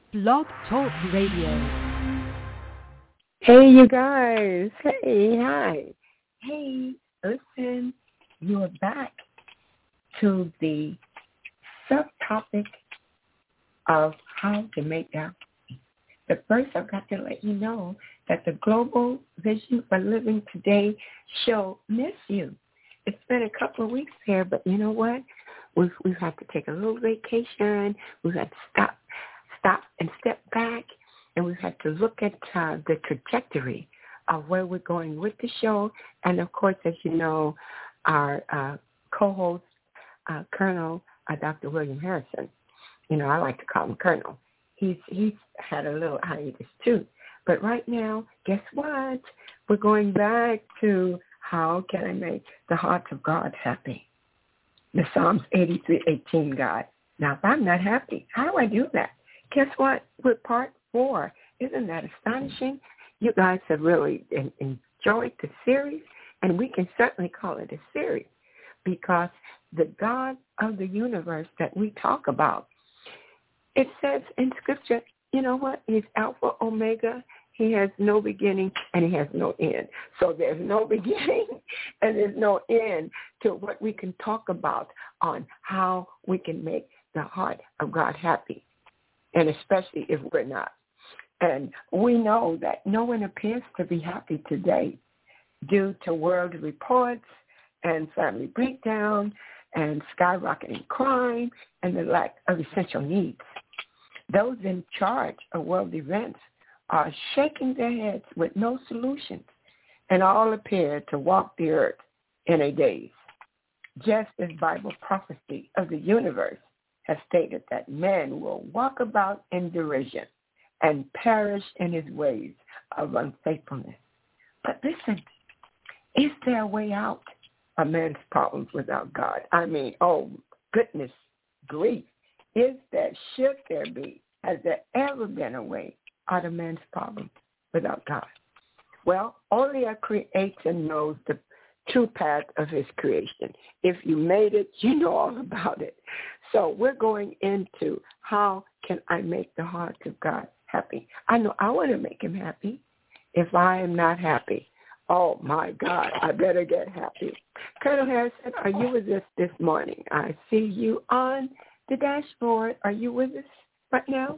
Blog Talk Radio. Hey, you guys. Hey, hi. Hey, listen, you're back to the subtopic of how to make that. But first, I've got to let you know that the Global Vision for Living Today show miss you. It's been a couple of weeks here, but you know what? We've had to take a little vacation. We've had to stop and step back, and we've had to look at the trajectory of where we're going with the show. And, of course, as you know, our co-host, Colonel Dr. William Harrison, you know, I like to call him Colonel. He's had a little hiatus, too. But right now, guess what? We're going back to how can I make the heart of God happy? The Psalms 83:18 God. Now, if I'm not happy, how do I do that? Guess what? We're part 4. Isn't that astonishing? You guys have really enjoyed the series, and we can certainly call it a series because the God of the universe that we talk about, it says in Scripture, you know what? He's Alpha, Omega. He has no beginning and he has no end. So there's no beginning and there's no end to what we can talk about on how we can make the heart of God happy, and especially if we're not. And we know that no one appears to be happy today due to world reports and family breakdown and skyrocketing crime and the lack of essential needs. Those in charge of world events are shaking their heads with no solutions, and all appear to walk the earth in a daze. Just as Bible prophecy of the universe has stated that man will walk about in derision and perish in his ways of unfaithfulness. But listen, is there a way out of man's problems without God? I mean, oh, goodness grief. Should there be, has there ever been a way out of man's problem without God? Well, only our Creator knows the true path of his creation. If you made it, you know all about it. So we're going into how can I make the heart of God happy. I know I want to make him happy. If I am not happy, oh, my God, I better get happy. Colonel Harrison, are you with us this morning? I see you on the dashboard. Are you with us right now?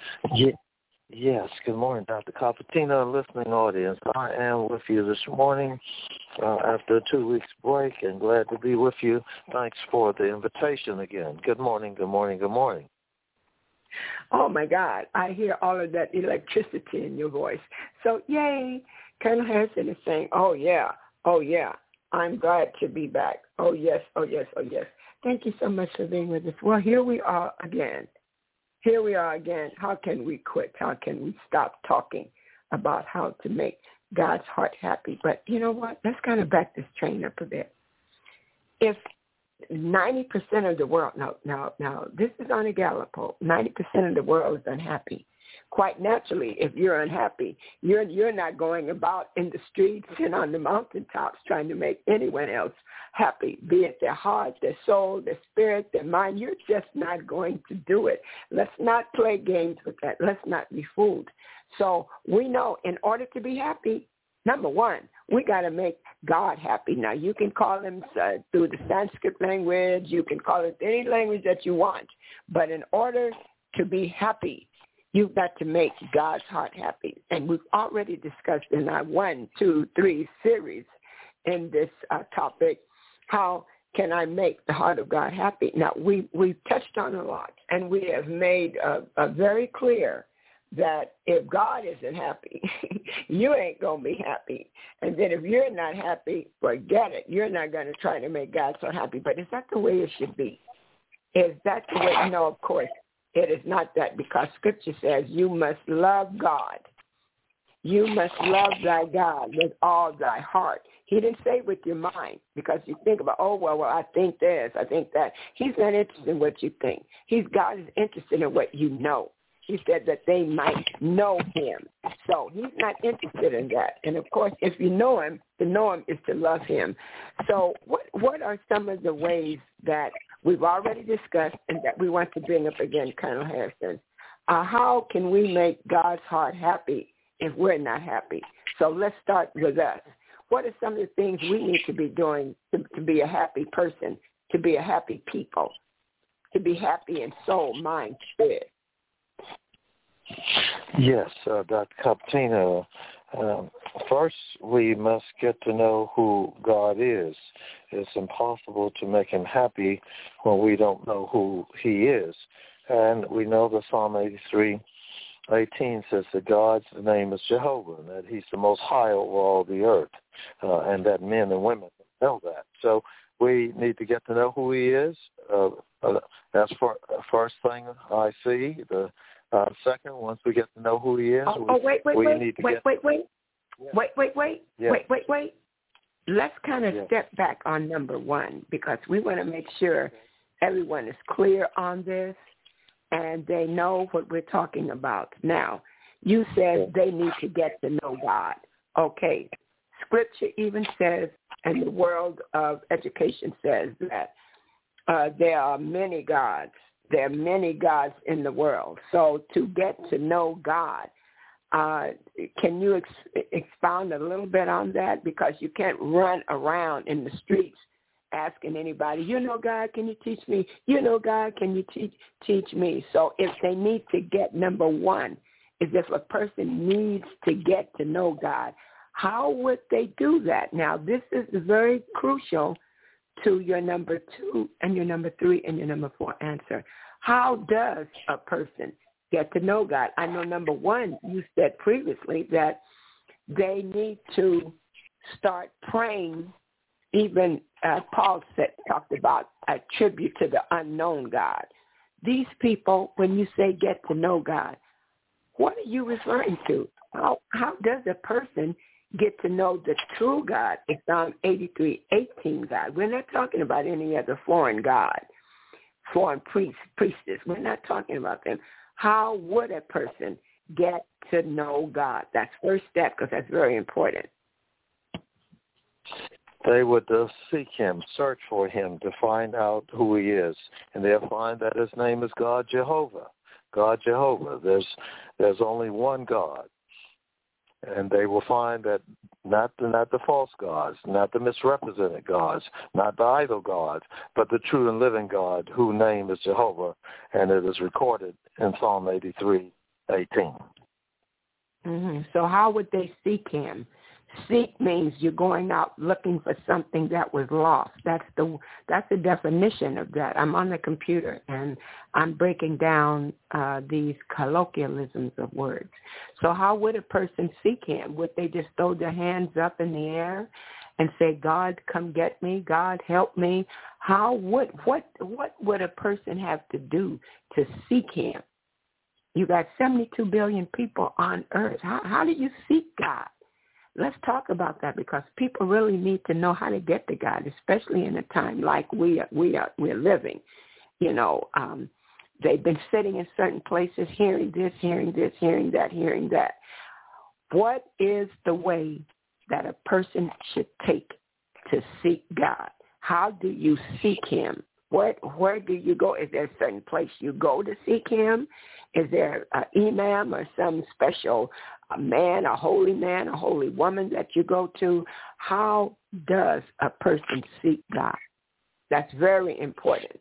Yes. Good morning, Dr. Capatina, listening audience. I am with you this morning after a 2 weeks break, and glad to be with you. Thanks for the invitation again. Good morning, good morning, good morning. Oh, my God. I hear all of that electricity in your voice. So, yay. Colonel Harrison is saying, oh, yeah, I'm glad to be back. Oh, yes, oh, yes, oh, yes. Thank you so much for being with us. Well, here we are again. How can we quit? How can we stop talking about how to make God's heart happy? But you know what? Let's kind of back this train up a bit. If 90% of the world, now, this is on a Gallup poll, 90% of the world is unhappy. Quite naturally, if you're unhappy, you're not going about in the streets and on the mountaintops trying to make anyone else happy, be it their heart, their soul, their spirit, their mind. You're just not going to do it. Let's not play games with that. Let's not be fooled. So we know in order to be happy, number one, we got to make God happy. Now, you can call him through the Sanskrit language. You can call it any language that you want. But in order to be happy, you've got to make God's heart happy. And we've already discussed in our 1, 2, 3 series in this topic, how can I make the heart of God happy? Now, we've touched on a lot, and we have made very clear that if God isn't happy, you ain't going to be happy. And then if you're not happy, forget it. You're not going to try to make God so happy. But is that the way it should be? Is that the way? No, of course. It is not that, because Scripture says you must love God. You must love thy God with all thy heart. He didn't say with your mind, because you think about, oh, well, I think this, I think that. He's not interested in what you think. God is interested in what you know. He said that they might know him. So he's not interested in that. And, of course, if you know him, to know him is to love him. So what are some of the ways that we've already discussed and that we want to bring up again, Colonel Harrison, How can we make God's heart happy if we're not happy? So let's start with us. What are some of the things we need to be doing to be a happy person, to be a happy people, to be happy in soul, mind, spirit? Yes, Dr. Capatina. First, we must get to know who God is. It's impossible to make him happy when we don't know who he is. And we know that Psalm 83:18 says that God's name is Jehovah, and that he's the most high over all the earth, and that men and women know that. So we need to get to know who he is. That's the first thing I see. The second, once we get to know who he is, wait. Let's kind of step back on number one, because we want to make sure everyone is clear on this and they know what we're talking about. Now, you said they need to get to know God. Okay. Scripture even says, and the world of education says that there are many gods. There are many gods in the world. So to get to know God, can you expound a little bit on that? Because you can't run around in the streets asking anybody, you know, God, can you teach me? You know, God, can you teach me? So if they need to get, number one, is if a person needs to get to know God, how would they do that? Now, this is very crucial to your number two and your number three and your number four answer. How does a person get to know God? I know number one, you said previously that they need to start praying. Even Paul talked about a tribute to the unknown God. These people, when you say get to know God, what are you referring to? How does a person get to know the true God? It's Psalm 83:18 God. We're not talking about any other foreign god, foreign priestess. We're not talking about them. How would a person get to know God? That's first step, because that's very important. They would seek him, search for him to find out who he is, and they'll find that his name is God Jehovah. God Jehovah. There's only one God, and they will find that not the false gods, not the misrepresented gods, not the idol gods, but the true and living God, whose name is Jehovah, and it is recorded in Psalm 83:18. Mm-hmm. So how would they seek him? Seek means you're going out looking for something that was lost. That's the definition of that. I'm on the computer and I'm breaking down these colloquialisms of words. So how would a person seek him? Would they just throw their hands up in the air and say, God, come get me, God, help me? What would a person have to do to seek him? You got 72 billion people on earth. How do you seek God? Let's talk about that, because people really need to know how to get to God, especially in a time like we're living. You know, they've been sitting in certain places, hearing this, hearing that. What is the way that a person should take to seek God? How do you seek him? Where do you go? Is there a certain place you go to seek him? Is there an imam or some special man, a holy woman that you go to? How does a person seek God? That's very important.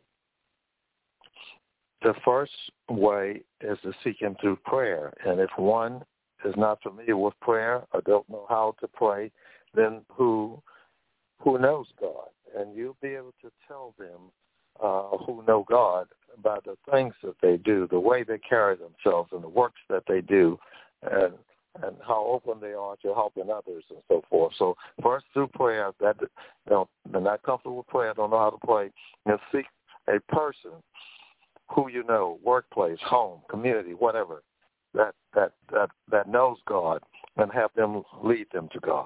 The first way is to seek him through prayer. And if one is not familiar with prayer or don't know how to pray, then who knows God? And you'll be able to tell them who know God about the things that they do, the way they carry themselves, and the works that they do, and how open they are to helping others and so forth. So first through prayer, that they're not comfortable with prayer, don't know how to pray, and seek a person who you know, workplace, home, community, whatever, that knows God, and have them lead them to God.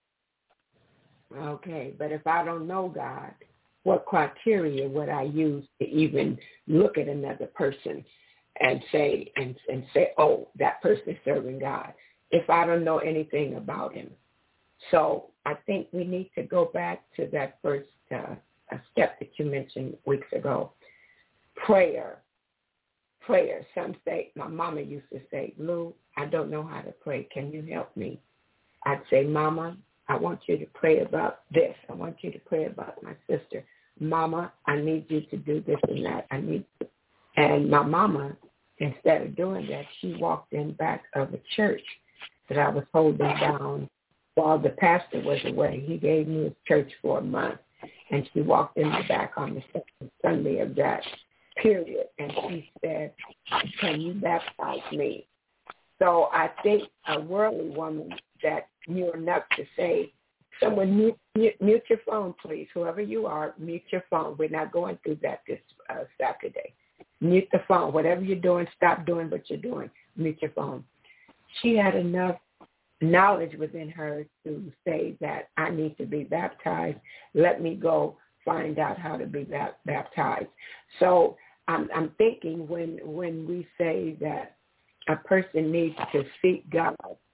Okay, but if I don't know God, what criteria would I use to even look at another person and say, oh, that person is serving God, if I don't know anything about him? So I think we need to go back to that first step that you mentioned weeks ago. Prayer. prayer. Some say, my mama used to say, Lou, I don't know how to pray. Can you help me? I'd say, Mama, I want you to pray about this. I want you to pray about my sister. Mama, I need you to do this and that. And my mama, instead of doing that, she walked in back of a church that I was holding down while the pastor was away. He gave me his church for a month, and she walked in the back on the second Sunday of that period, and she said, can you baptize me? So I think a worldly woman that knew enough to say, someone mute your phone, please. Whoever you are, mute your phone. We're not going through that this Saturday. Mute the phone. Whatever you're doing, stop doing what you're doing. Mute your phone. She had enough knowledge within her to say that I need to be baptized. Let me go find out how to be baptized. So I'm thinking when we say that a person needs to seek God,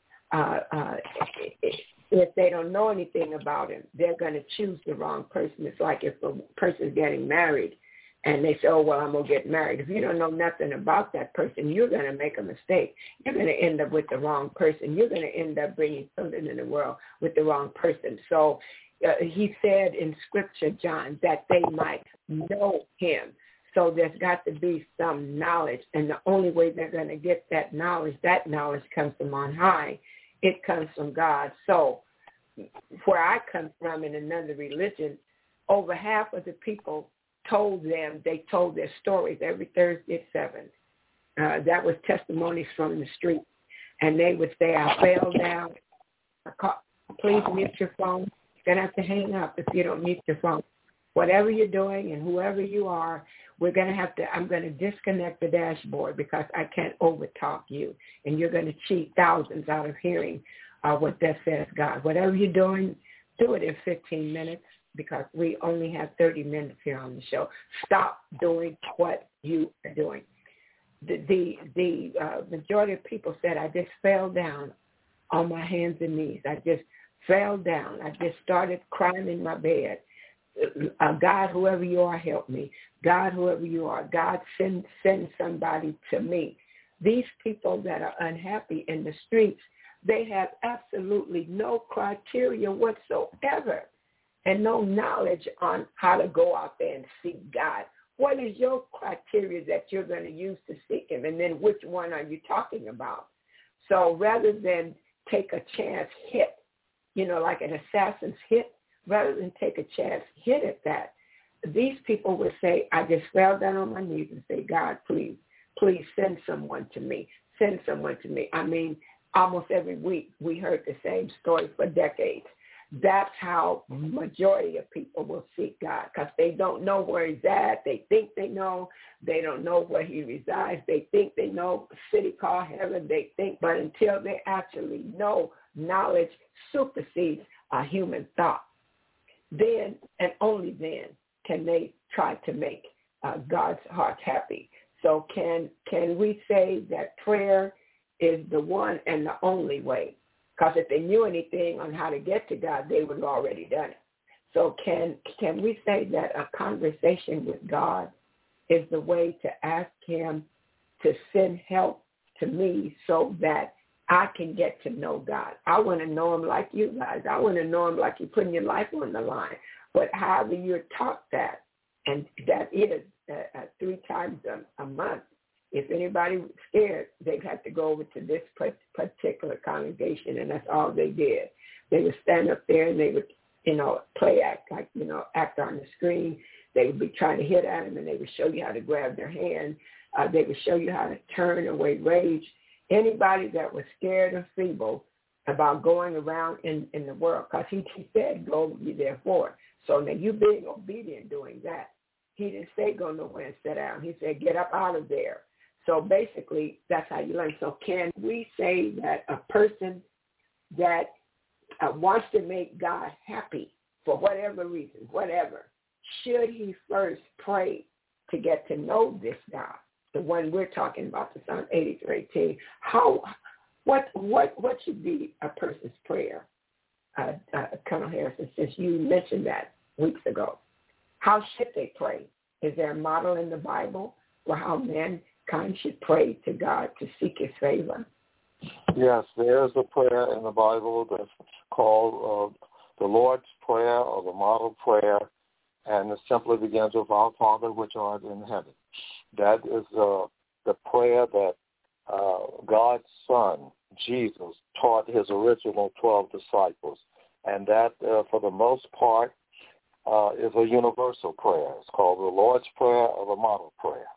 if they don't know anything about him, they're going to choose the wrong person. It's like if a person's getting married and they say, oh, well, I'm going to get married. If you don't know nothing about that person, you're going to make a mistake. You're going to end up with the wrong person. You're going to end up bringing something in the world with the wrong person. So he said in Scripture, John, that they might know him. So there's got to be some knowledge, and the only way they're going to get that knowledge comes from on high. It comes from God. So where I come from in another religion, over half of the people told their stories every Thursday at 7. That was testimonies from the street. And they would say, I fell down. Please mute your phone. You're going to have to hang up if you don't mute your phone. Whatever you're doing and whoever you are, I'm going to disconnect the dashboard because I can't overtalk you. And you're going to cheat thousands out of hearing what that says, God. Whatever you're doing, do it in 15 minutes because we only have 30 minutes here on the show. Stop doing what you are doing. The majority of people said, I just fell down on my hands and knees. I just fell down. I just started crying in my bed. God, whoever you are, help me. God, whoever you are, God, send somebody to me. These people that are unhappy in the streets, they have absolutely no criteria whatsoever and no knowledge on how to go out there and seek God. What is your criteria that you're going to use to seek him? And then which one are you talking about? So rather than take a chance hit, like an assassin's hit, rather than take a chance hit at that, these people would say, I just fell down on my knees and say, God, please send someone to me. Send someone to me. I mean, almost every week we heard the same story for decades. That's how majority of people will seek God because they don't know where he's at. They think they know. They don't know where he resides. They think they know a city called heaven. They think, but until they actually know, knowledge supersedes a human thought. Then and only then can they try to make God's heart happy. So can we say that prayer is the one and the only way? Because if they knew anything on how to get to God, they would have already done it. So can we say that a conversation with God is the way to ask him to send help to me so that I can get to know God? I want to know him like you guys. I want to know him like you're putting your life on the line. But however you're taught that, and that is 3 times a month, if anybody's scared, they'd have to go over to this particular congregation, and that's all they did. They would stand up there and they would, play act on the screen. They would be trying to hit at them, and they would show you how to grab their hand. They would show you how to turn away rage. Anybody that was scared or feeble about going around in the world, because he said, go ye therefore. So now you being obedient doing that. He didn't say go nowhere and sit down. He said get up out of there. So basically, that's how you learn. So can we say that a person that wants to make God happy for whatever reason, should he first pray to get to know this God, the one we're talking about, the Psalm 83:18? What should be a person's prayer, Colonel Harrison, since you mentioned that weeks ago? How should they pray? Is there a model in the Bible for how men mankind should pray to God to seek his favor? Yes, there's a prayer in the Bible that's called the Lord's Prayer or the Model Prayer, and it simply begins with Our Father which art in heaven. That is the prayer that God's Son, Jesus, taught his original 12 disciples. And that, for the most part, is a universal prayer. It's called the Lord's Prayer or the Model Prayer.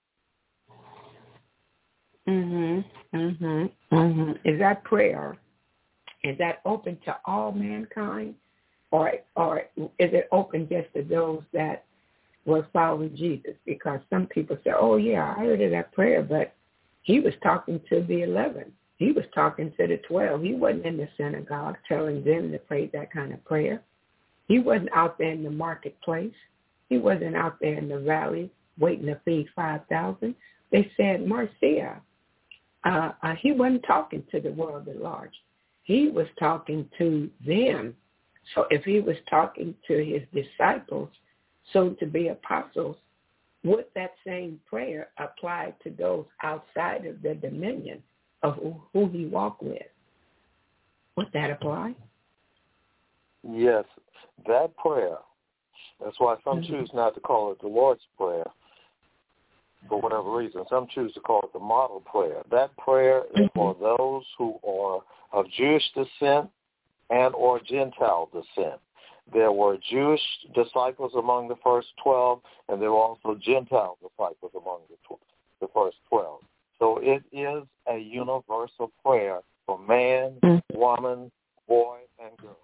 Is that prayer, is that open to all mankind, or is it open just to those that were following Jesus? Because some people say, oh, yeah, I heard of that prayer, but he was talking to the 11. He was talking to the 12. He wasn't in the synagogue telling them to pray that kind of prayer. He wasn't out there in the marketplace. He wasn't out there in the valley waiting to feed 5,000. They said, Marcia. He wasn't talking to the world at large. He was talking to them. So if he was talking to his disciples, soon to be apostles, would that same prayer apply to those outside of the dominion of who he walked with? Would that apply? Yes, that prayer. That's why some choose not to call it the Lord's Prayer for whatever reason. Some choose to call it the model prayer. That prayer is for those who are of Jewish descent and or Gentile descent. There were Jewish disciples among the first 12, and there were also Gentile disciples among the first 12. So it is a universal prayer for man, woman, boy, and girl.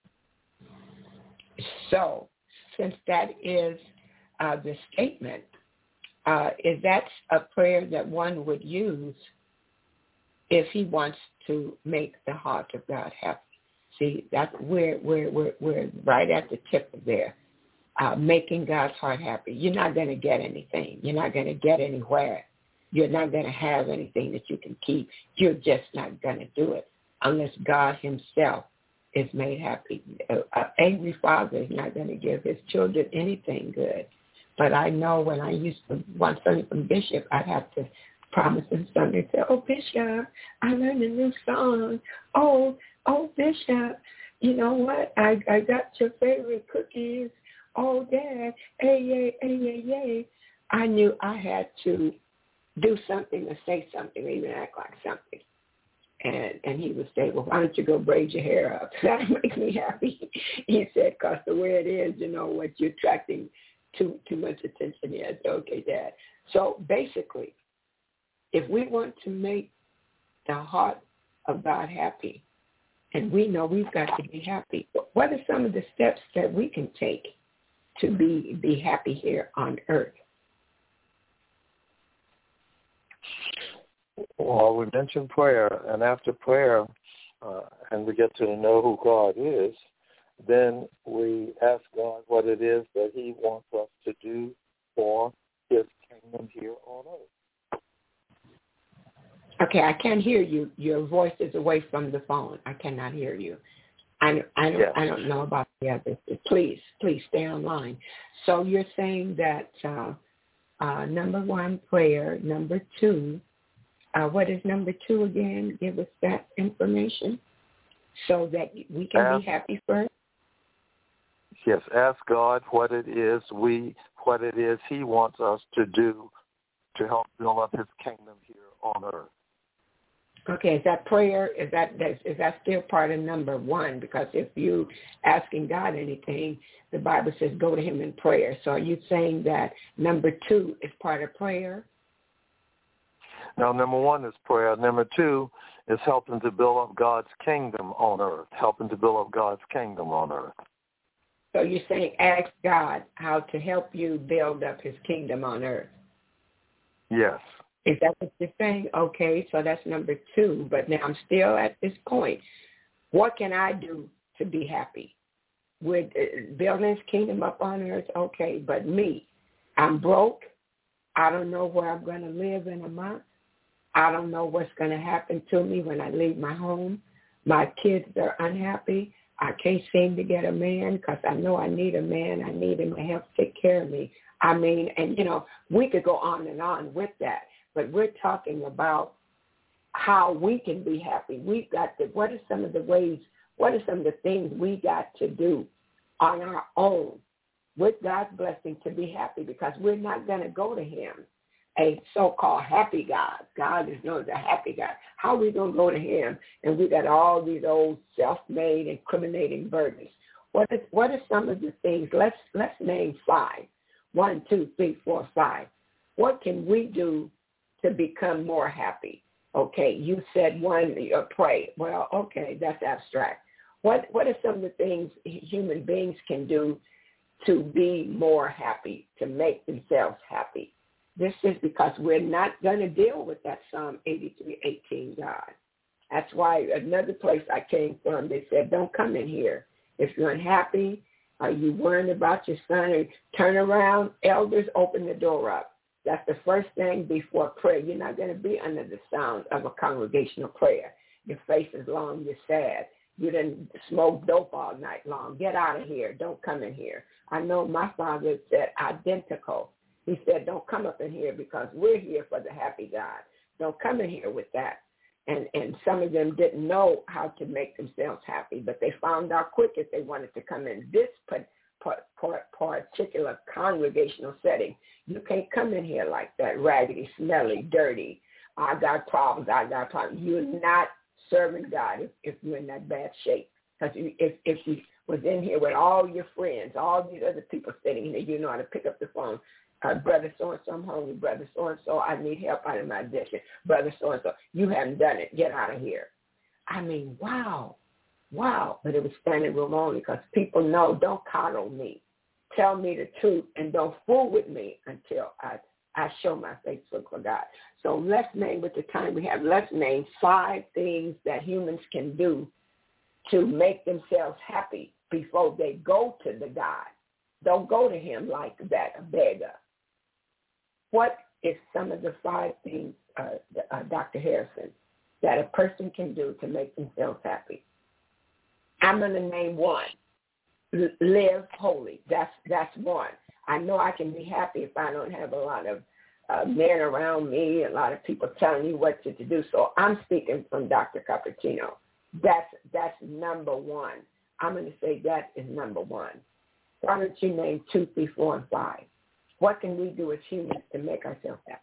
So since that is the statement, is that a prayer that one would use if he wants to make the heart of God happy? See, that's we're right at the tip of there, making God's heart happy. You're not going to get anything. You're not going to get anywhere. You're not going to have anything that you can keep. You're just not going to do it unless God himself is made happy. An angry father is not going to give his children anything good. But I know when I used to want something from Bishop, I'd have to promise him something and say, oh, Bishop, I learned a new song. Oh, Bishop, you know what? I got your favorite cookies. Oh, Dad, yay. I knew I had to do something or say something or even act like something. And he would say, well, why don't you go braid your hair up? That'll make me happy. He said, because the way it is, you know, what you're attracting too much attention here. I said, okay, Dad. So basically, if we want to make the heart of God happy, and we know we've got to be happy, what are some of the steps that we can take to be happy here on earth? Well, we mentioned prayer, and after prayer, and we get to know who God is, then we ask God what it is that he wants us to do for his kingdom here on earth. Okay, I can't hear you. Your voice is away from the phone. I cannot hear you. I don't know about the others. Please stay online. So you're saying that number one, prayer. Number two, what is number two again? Give us that information so that we can be happy first. Yes, ask God what it is he wants us to do to help build up his kingdom here on earth. Okay, is that prayer? Is that still part of number one? Because if you asking God anything, the Bible says go to him in prayer. So are you saying that number two is part of prayer? Now, number one is prayer. Number two is helping to build up God's kingdom on earth, So you're saying ask God how to help you build up his kingdom on earth. Yes. Is that what you're saying? Okay, so that's number two. But now I'm still at this point. What can I do to be happy? With building his kingdom up on earth, okay, but me, I'm broke. I don't know where I'm going to live in a month. I don't know what's going to happen to me when I leave my home. My kids are unhappy. I can't seem to get a man because I know I need a man. I need him to help take care of me. I mean, and, you know, we could go on and on with that. but we're talking about how we can be happy. We've got to, what are some of the things we got to do on our own with God's blessing to be happy, because we're not going to go to him, a so-called happy God. God is known as a happy God. How are we going to go to him and we got all these old self-made incriminating burdens? What are some of the things? Let's name 5. 1, 2, 3, 4, 5. What can we do to become more happy? Okay, you said 1, pray. Well, okay, that's abstract. What are some of the things human beings can do to be more happy, to make themselves happy? This is because we're not going to deal with that Psalm 83:18 God. That's why another place I came from, they said, don't come in here. If you're unhappy, are you worrying about your son, or turn around, elders, open the door up. That's the first thing before prayer. You're not going to be under the sound of a congregational prayer. Your face is long, you're sad. You didn't smoke dope all night long. Get out of here. Don't come in here. I know my father said identical. He said, don't come up in here because we're here for the happy God. Don't come in here with that. And some of them didn't know how to make themselves happy, but they found out quick if they wanted to come in this particular congregational setting. You can't come in here like that, raggedy, smelly, dirty. I got problems. You're not serving God if you're in that bad shape. Because if you was in here with all your friends, all these other people sitting here, you know how to pick up the phone. Brother so-and-so, I'm hungry. Brother so-and-so, I need help out of my addiction. Brother so-and-so, you haven't done it. Get out of here. I mean, wow. But it was standing room only because people know, don't coddle me. Tell me the truth and don't fool with me until I show my face for God. So let's name, with the time we have, let's name 5 things that humans can do to make themselves happy before they go to the God. Don't go to him like that, a beggar. What is some of the 5 things, Dr. Harrison, that a person can do to make themselves happy? I'm going to name 1. Live holy. That's 1. I know I can be happy if I don't have a lot of men around me, a lot of people telling me what to do. So I'm speaking from Dr. Cupertino. That's number 1. I'm going to say that is number 1. Why don't you name 2, 3, 4, and 5? What can we do as humans to make ourselves happy?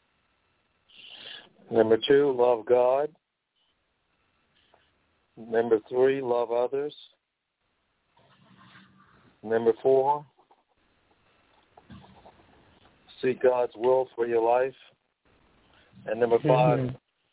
Number 2, love God. Number 3, love others. Number 4, seek God's will for your life. And number 5,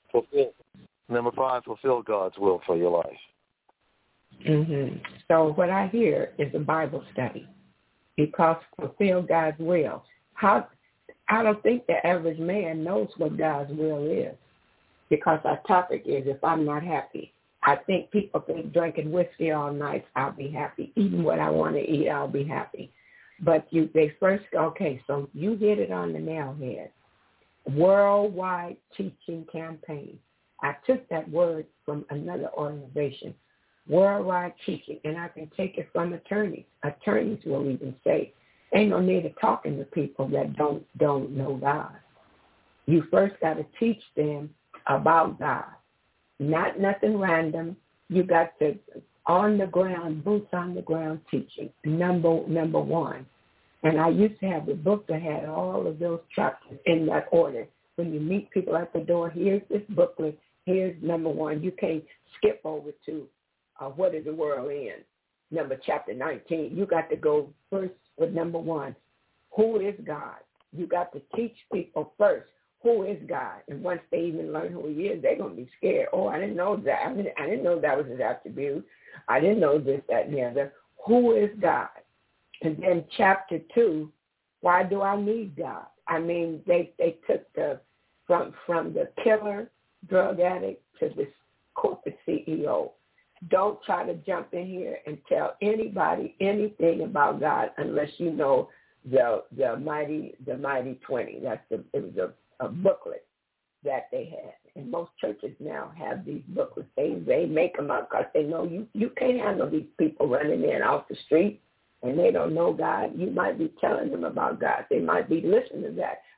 fulfill God's will for your life. Mm-hmm. So what I hear is a Bible study, because fulfill God's will. I don't think the average man knows what God's will is, because our topic is if I'm not happy. I think people think drinking whiskey all night, I'll be happy. Eating what I want to eat, I'll be happy. But they first, okay, so you hit it on the nail head. Worldwide teaching campaign. I took that word from another organization. Worldwide teaching, and I can take it from attorneys. Attorneys will even say, ain't no need of talking to people that don't know God. You first got to teach them about God. Not nothing random. You got to on the ground, boots on the ground teaching. Number 1. And I used to have the book that had all of those chapters in that order. When you meet people at the door, here's this booklet. Here's number 1. You can't skip over to what is the world in? Chapter 19. You got to go first with number 1. Who is God? You got to teach people first. Who is God? And once they even learn who he is, they're going to be scared. Oh, I didn't know that. I didn't know that was his attribute. I didn't know this, that, and the other. Who is God? And then chapter 2, why do I need God? I mean, they took from the killer, drug addict to this corporate CEO. Don't try to jump in here and tell anybody anything about God unless you know the mighty 20. It was a booklet that they had. And most churches now have these booklets. They make them up because they know you can't handle these people running in off the street and they don't know God. You might be telling them about God. They might be listening to that,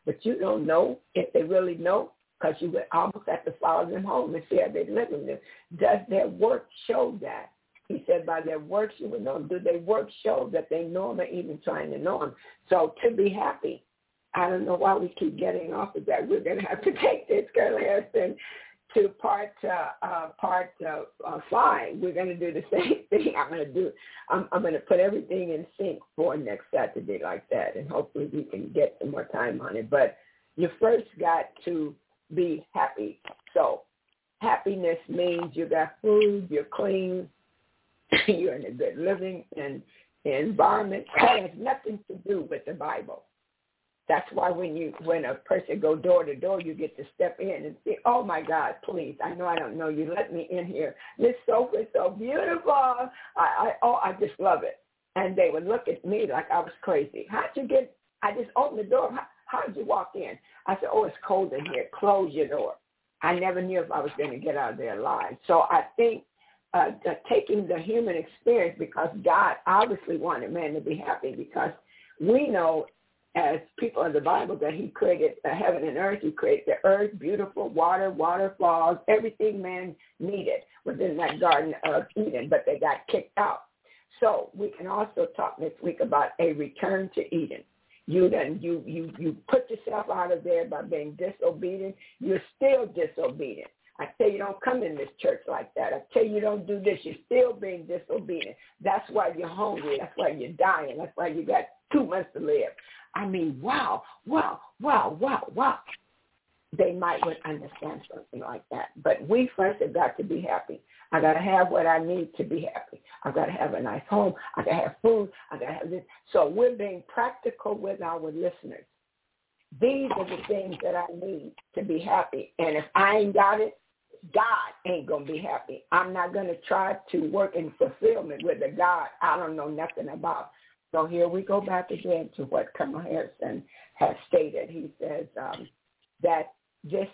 but you don't know if they really know, because you would almost have to follow them home and see how they're living there. Does their work show that? He said, by their works you will know them. Do their work show that they know him or even trying to know him? So to be happy, I don't know why we keep getting off of that. We're going to have to take this, Colonel Harrison, to part 5. We're going to do the same thing. I'm going to put everything in sync for next Saturday like that, and hopefully we can get some more time on it. But you first got to be happy. So happiness means you got food, you're clean, you're in a good living and environment. That has nothing to do with the Bible. That's why when a person go door to door, you get to step in and say, oh, my God, please, I know I don't know you. Let me in here. This sofa is so beautiful. I just love it. And they would look at me like I was crazy. How'd you get, I just opened the door. How'd you walk in? I said, oh, it's cold in here. Close your door. I never knew if I was going to get out of there alive. So I think taking the human experience, because God obviously wanted man to be happy, because we know as people in the Bible that he created heaven and earth. He created the earth, beautiful water, waterfalls, everything man needed within that Garden of Eden, but they got kicked out. So we can also talk next week about a return to Eden. You put yourself out of there by being disobedient. You're still disobedient. I tell you, don't come in this church like that. I tell you, don't do this. You're still being disobedient. That's why you're hungry. That's why you're dying. That's why you got 2 months to live. I mean, wow. They might would understand something like that. But we first have got to be happy. I got to have what I need to be happy. I've got to have a nice home. I got to have food. I got to have this. So we're being practical with our listeners. These are the things that I need to be happy. And if I ain't got it, God ain't going to be happy. I'm not going to try to work in fulfillment with a God I don't know nothing about. So here we go back again to what Colonel Harrison has stated. He says that this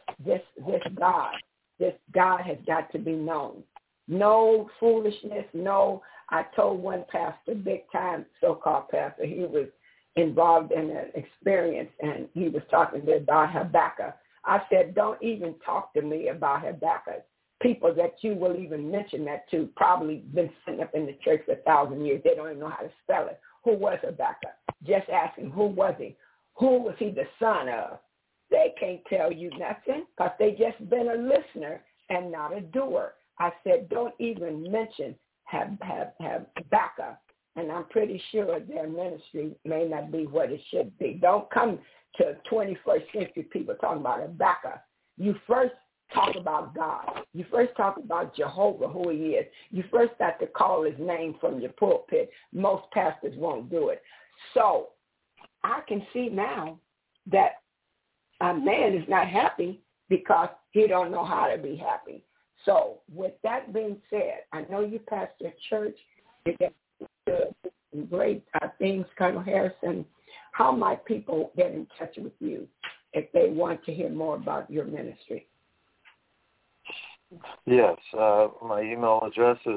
God has got to be known. No foolishness, no. I told one pastor, big time so-called pastor, he was involved in an experience, and he was talking about Habakkuk. I said, don't even talk to me about Habakkuk. People that you will even mention that to probably been sitting up in the church for 1,000 years. They don't even know how to spell it. Who was Habakkuk? Just ask him, who was he? Who was he the son of? They can't tell you nothing because they just been a listener and not a doer. I said, don't even mention Habakkuk. And I'm pretty sure their ministry may not be what it should be. Don't come to 21st century people talking about Habakkuk. You first talk about God. You first talk about Jehovah, who he is. You first have to call his name from your pulpit. Most pastors won't do it. So I can see now that a man is not happy because he don't know how to be happy. So with that being said, I know you pastor a church. You get great things, Colonel Harrison. How might people get in touch with you if they want to hear more about your ministry? Yes, my email address is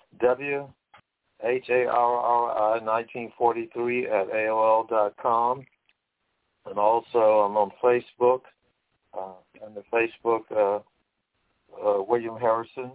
wharri1943 and also I'm on Facebook, and the Facebook William Harrison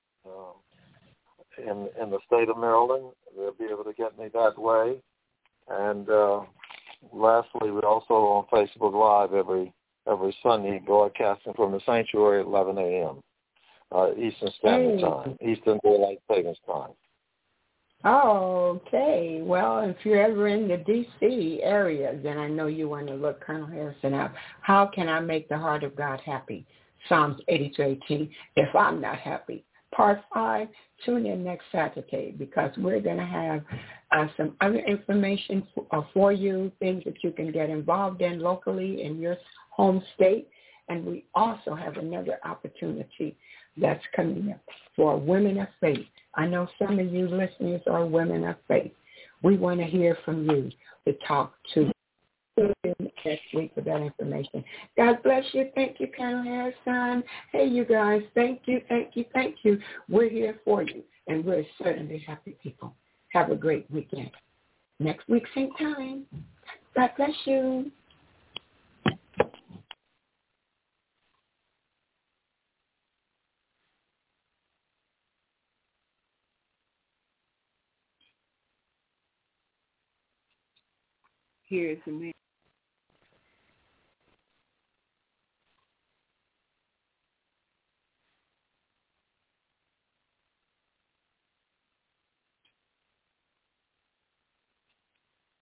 in the state of Maryland. They'll be able to get me that way. And lastly, we're also on Facebook Live every Sunday, broadcasting from the sanctuary at 11 a.m. Eastern Standard Time, Eastern Daylight Savings Time. Oh, okay. Well, if you're ever in the D.C. area, then I know you want to look Colonel Harrison up. How can I make the heart of God happy? Psalms 82:18. If I'm not happy. Part 5, tune in next Saturday because we're going to have some other information for you, things that you can get involved in locally in your home state. And we also have another opportunity that's coming up for women of faith. I know some of you listeners are women of faith. We want to hear from you to talk to next week for that information. God bless you. Thank you, Colonel Harrison. Hey, you guys. Thank you. We're here for you, and we're certainly happy people. Have a great weekend. Next week, same time. God bless you. Here's the man.